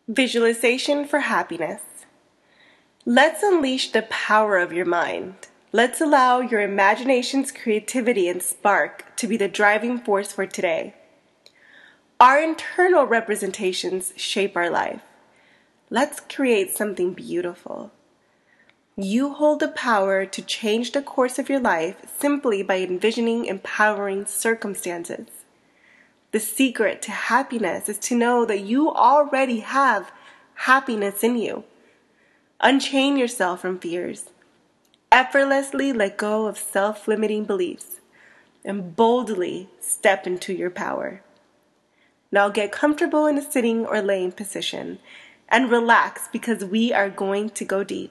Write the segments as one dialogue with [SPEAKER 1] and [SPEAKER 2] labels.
[SPEAKER 1] Visualization for happiness. Let's unleash the power of your mind. Let's allow your imagination's creativity and spark to be the driving force for today. Our internal representations shape our life. Let's create something beautiful. You hold the power to change the course of your life simply by envisioning empowering circumstances. The secret to happiness is to know that you already have happiness in you. Unchain yourself from fears. Effortlessly let go of self-limiting beliefs and boldly step into your power. Now get comfortable in a sitting or laying position and relax because we are going to go deep.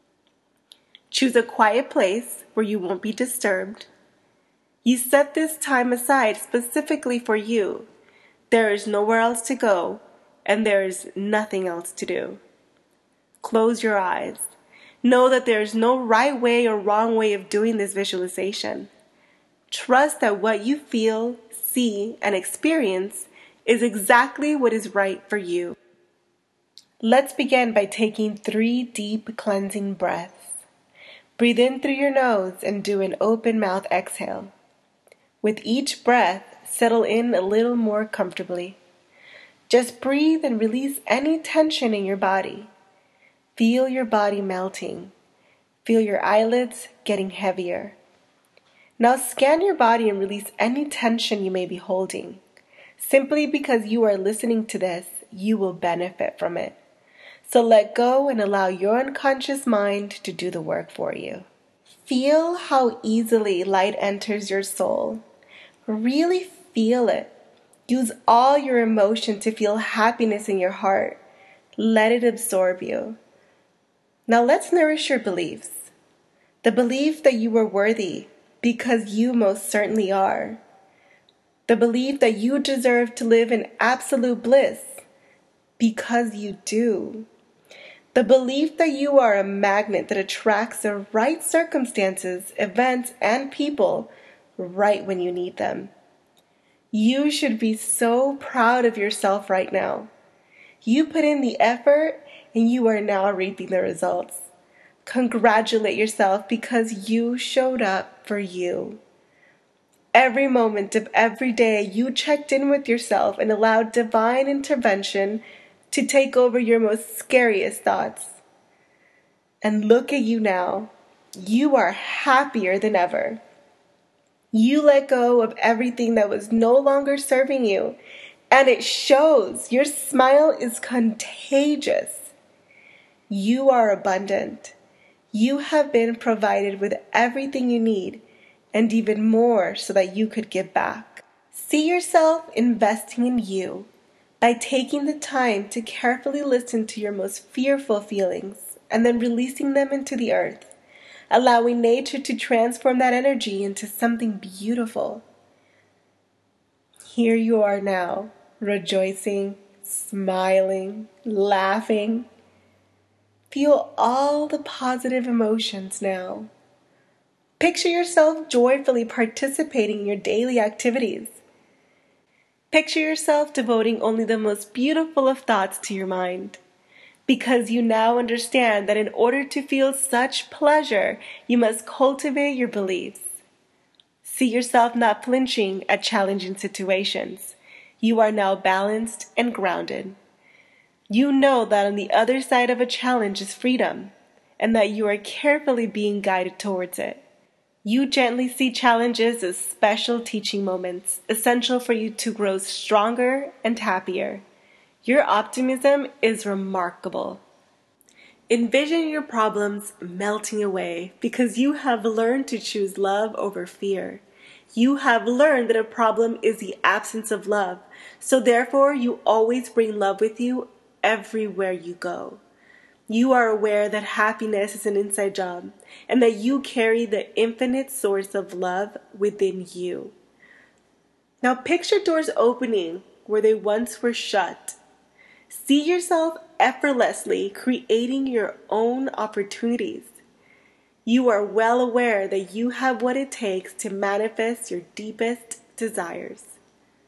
[SPEAKER 1] Choose a quiet place where you won't be disturbed. You set this time aside specifically for you. There is nowhere else to go, and there is nothing else to do. Close your eyes. Know that there is no right way or wrong way of doing this visualization. Trust that what you feel, see, and experience is exactly what is right for you. Let's begin by taking 3 deep cleansing breaths. Breathe in through your nose and do an open mouth exhale. With each breath, settle in a little more comfortably. Just breathe and release any tension in your body. Feel your body melting. Feel your eyelids getting heavier. Now scan your body and release any tension you may be holding. Simply because you are listening to this, you will benefit from it. So let go and allow your unconscious mind to do the work for you. Feel how easily light enters your soul. Really feel it. Use all your emotion to feel happiness in your heart. Let it absorb you. Now let's nourish your beliefs. The belief that you are worthy, because you most certainly are. The belief that you deserve to live in absolute bliss, because you do. The belief that you are a magnet that attracts the right circumstances, events, and people right when you need them. You should be so proud of yourself right now. You put in the effort and you are now reaping the results. Congratulate yourself because you showed up for you. Every moment of every day you checked in with yourself and allowed divine intervention to take over your most scariest thoughts. And look at you now. You are happier than ever. You let go of everything that was no longer serving you, and it shows. Your smile is contagious. You are abundant. You have been provided with everything you need, and even more so that you could give back. See yourself investing in you by taking the time to carefully listen to your most fearful feelings and then releasing them into the earth, allowing nature to transform that energy into something beautiful. Here you are now, rejoicing, smiling, laughing. Feel all the positive emotions now. Picture yourself joyfully participating in your daily activities. Picture yourself devoting only the most beautiful of thoughts to your mind, because you now understand that in order to feel such pleasure, you must cultivate your beliefs. See yourself not flinching at challenging situations. You are now balanced and grounded. You know that on the other side of a challenge is freedom, and that you are carefully being guided towards it. You gently see challenges as special teaching moments, essential for you to grow stronger and happier. Your optimism is remarkable. Envision your problems melting away because you have learned to choose love over fear. You have learned that a problem is the absence of love, so therefore you always bring love with you everywhere you go. You are aware that happiness is an inside job and that you carry the infinite source of love within you. Now picture doors opening where they once were shut. See yourself effortlessly creating your own opportunities. You are well aware that you have what it takes to manifest your deepest desires.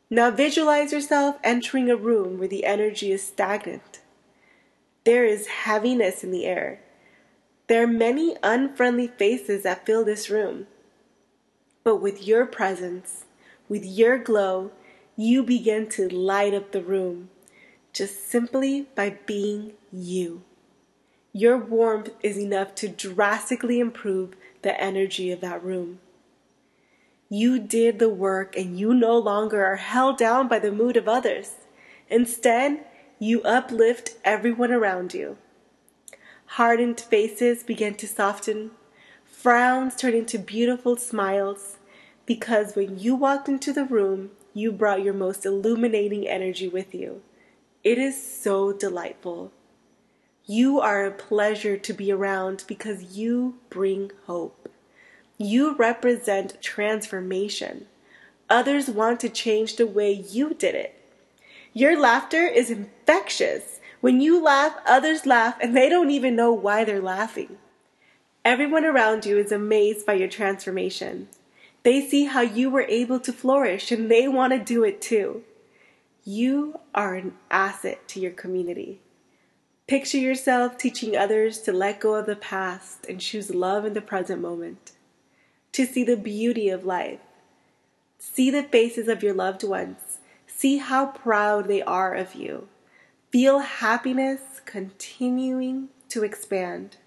[SPEAKER 1] Now visualize yourself entering a room where the energy is stagnant. There is heaviness in the air. There are many unfriendly faces that fill this room. But with your presence, with your glow, you begin to light up the room just simply by being you. Your warmth is enough to drastically improve the energy of that room. You did the work and you no longer are held down by the mood of others. Instead, you uplift everyone around you. Hardened faces begin to soften, frowns turn into beautiful smiles, because when you walked into the room, you brought your most illuminating energy with you. It is so delightful. You are a pleasure to be around because you bring hope. You represent transformation. Others want to change the way you did it. Your laughter is infectious. When you laugh, others laugh and they don't even know why they're laughing. Everyone around you is amazed by your transformation. They see how you were able to flourish and they want to do it too. You are an asset to your community. Picture yourself teaching others to let go of the past and choose love in the present moment. To see the beauty of life. See the faces of your loved ones. See how proud they are of you. Feel happiness continuing to expand.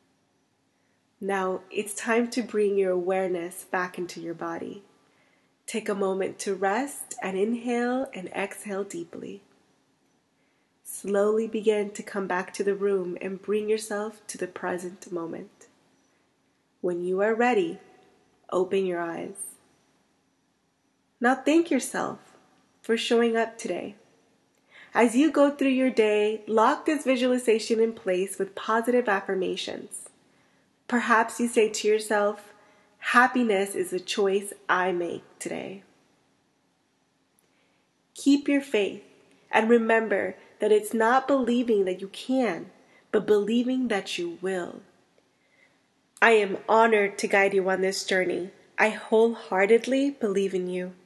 [SPEAKER 1] Now it's time to bring your awareness back into your body. Take a moment to rest and inhale and exhale deeply. Slowly begin to come back to the room and bring yourself to the present moment. When you are ready, open your eyes. Now thank yourself for showing up today. As you go through your day, lock this visualization in place with positive affirmations. Perhaps you say to yourself, happiness is a choice I make today. Keep your faith and remember that it's not believing that you can, but believing that you will. I am honored to guide you on this journey. I wholeheartedly believe in you.